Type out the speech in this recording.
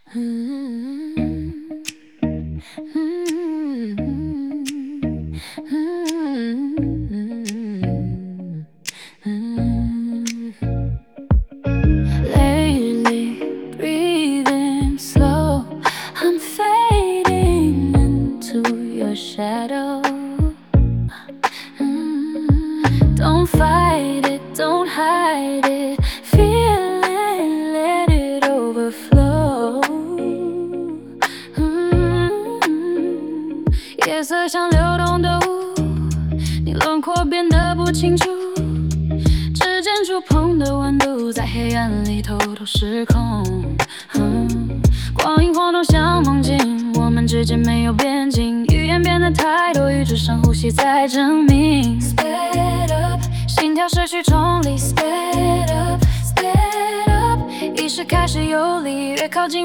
Lately, breathing slow, I'm fading into your shadow. Don't fight it, don't hide it, feel it, let it overflow. 夜色像流动的雾，你轮廓变得不清楚，指尖触碰的温度在黑暗里偷偷失控。光影晃动像梦境，我们之间没有边境，语言变得太多，与只剩呼吸在证明。Speed up， 心跳失去重力。Speed up， speed up， 意识开始游离，越靠近。